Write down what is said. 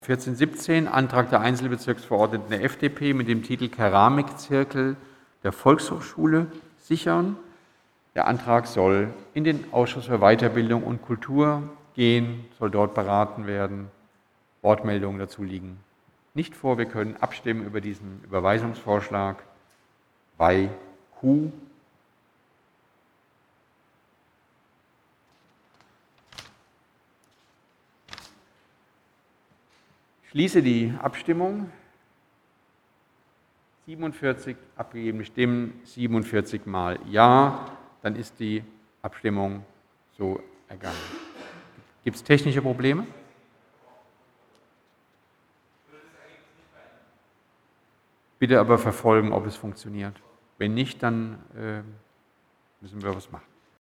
1417, Antrag der Einzelbezirksverordneten der FDP mit dem Titel Keramikzirkel der Volkshochschule sichern. Der Antrag soll in den Ausschuss für Weiterbildung und Kultur gehen, soll dort beraten werden. Wortmeldungen dazu liegen nicht vor. Wir können abstimmen über diesen Überweisungsvorschlag bei Q. Ich schließe die Abstimmung. 47 abgegebene Stimmen, 47 mal Ja. Dann ist die Abstimmung so ergangen. Gibt es technische Probleme? Bitte aber verfolgen, ob es funktioniert. Wenn nicht, dann müssen wir was machen.